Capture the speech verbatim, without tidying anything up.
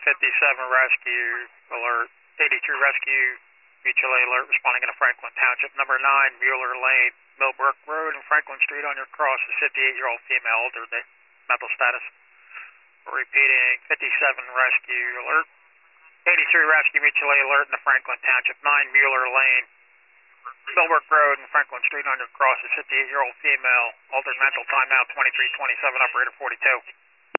fifty-seven rescue alert, eighty-three rescue, mutual aid alert responding in a Franklin Township. Number nine, Mueller Lane, Millbrook Road and Franklin Street on your cross. A fifty-eight-year-old female, altered mental status. Repeating, fifty-seven rescue alert, eighty-three rescue, mutual aid alert in the Franklin Township. nine, Mueller Lane, Millbrook Road and Franklin Street on your cross. A fifty-eight-year-old female, altered mental, timeout twenty-three twenty-seven, operator forty-two.